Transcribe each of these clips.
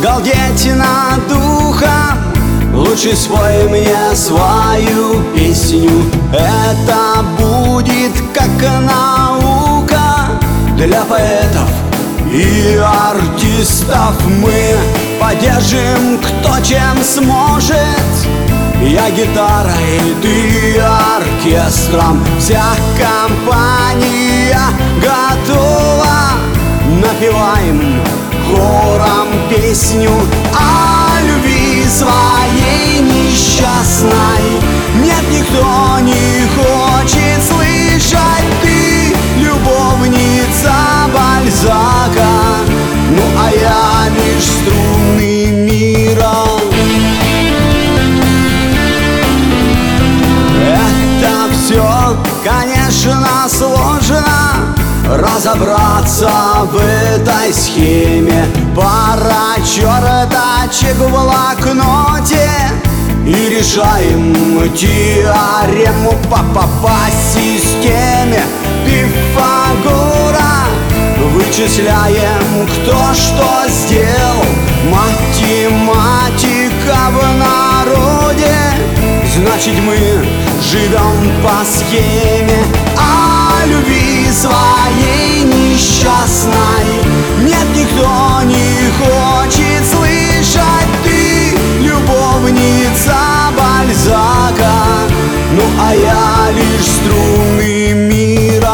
галдеть над духом, лучше спой мне свою песню. Это будет как наука для поэтов и артистов. Мы поддержим, кто чем сможет. Я гитарой, ты оркестром. Вся компания готова. Напеваем хором песню о любви своей несчастной. Нет, никто не хочет слышать. Ты любовница Бальзака, ну а я лишь струны мира. Это все, конечно, сложно разобраться в этой схеме. Пара черточек в блокноте и решаем теорему по системе Пифагора. Вычисляем, кто что сделал. Математика в народе. Значит, мы живем по схеме о любви своей несчастной. Нет, никто не хочет слышать. Ты любовница Бальзака, ну а я лишь струны мира.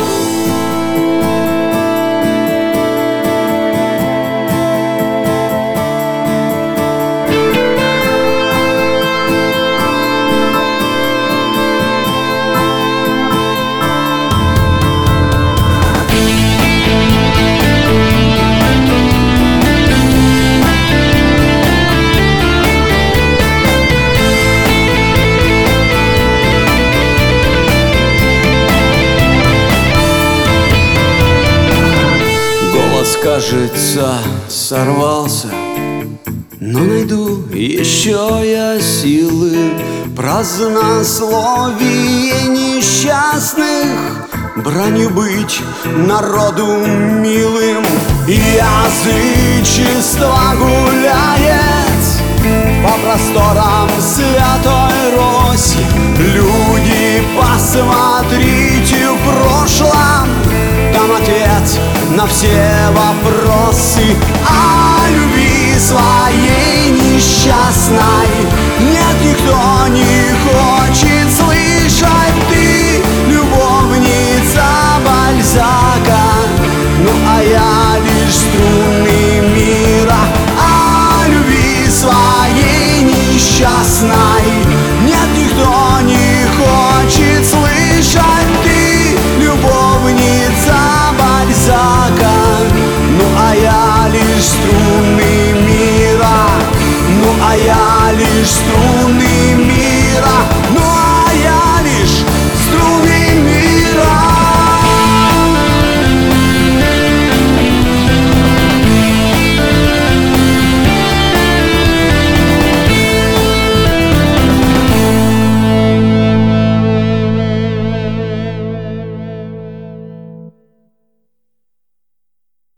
Кажется, сорвался, но найду еще я силы. Празднословие несчастных, бранью быть народу милым. Язычество гуляет по просторам Святой Руси. Люди, посмотрите в прошлом, там ответ на все вопросы.